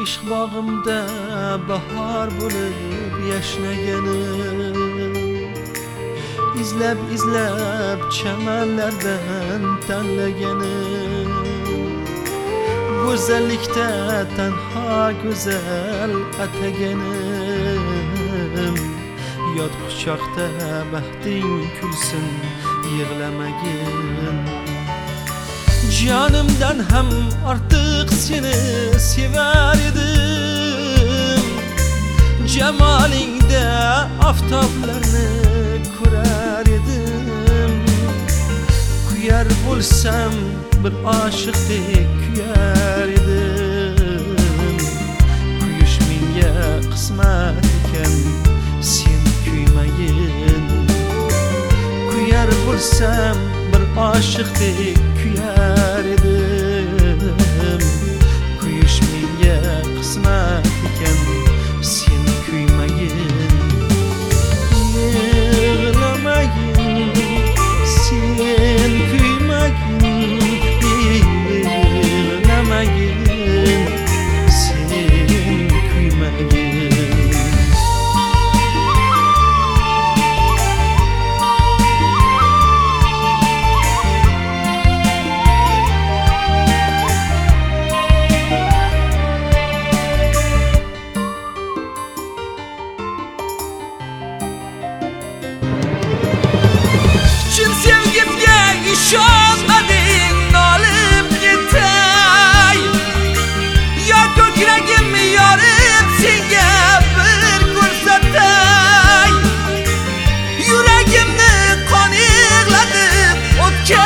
ishq bog'imda bahor bo'lib yashnaganim, izlab chamanlardan tanlaganim, go'zallikda tanho go'zal ataganim, yod quchoqda baxting kulsin yig'lamagin. Canımdan ham ortiq seni sevar edim, jamalingda oftoblarni ko'rar edim. Kuyar bo'lsam bir oshiqdek kuyar edim, kuyish menga qismat ekan sen kuymagin. Kuyar bo'lsam bir oshiqdek kuyar edim, kuyish menga qismat ekan sen kuymagin. Yig'lamagin sen kuymagin, yig'lamagin sen kuymagin. İşanmadın nalim yetay, ya ko'kragim yorib senga bir ko'rsatay. Yuragimni qon yig'latib o'tga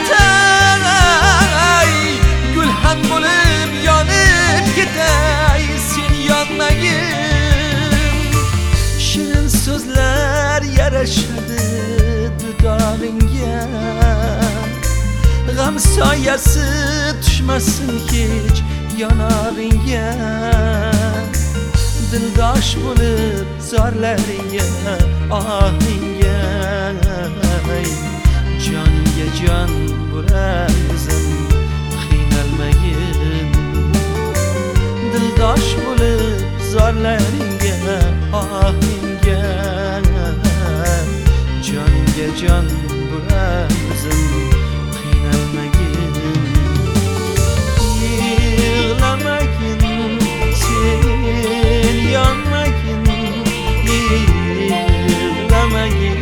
otay, gulxan bo'lib yonib ketay sen yonmagin. Shirin so'zlar yarashadi dudog'ingga, g'am soyasi tushmasin hech yonog'ingga. Dildosh bo'lib zorlaringga ohingga, jonga jon bo'lar o'zim qiynalmagin. Dildosh bo'lib zorlaringga ohingga, jonga jon bo'lar o'zim qiynalmagin. Yig'lamagin sen yonmagin, yig'lamagin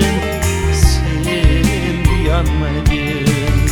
sen yonmagin.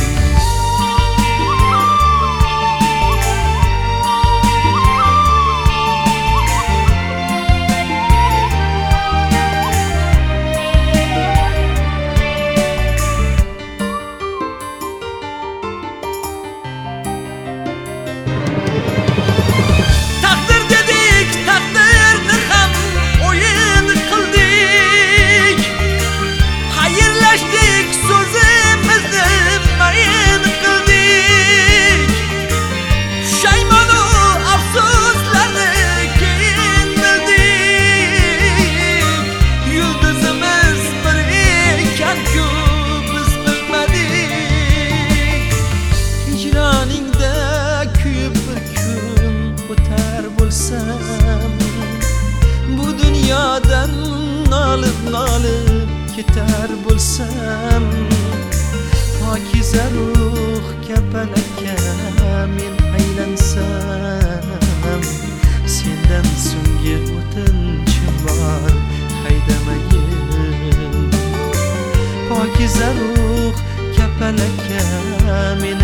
Bu dunyodan nolib ketar bo'lsam, pokiza ruh kapalakka men aylansam, sendan so'nggi o'tinchim bor haydamagin. Pokiza ruh kapalakka men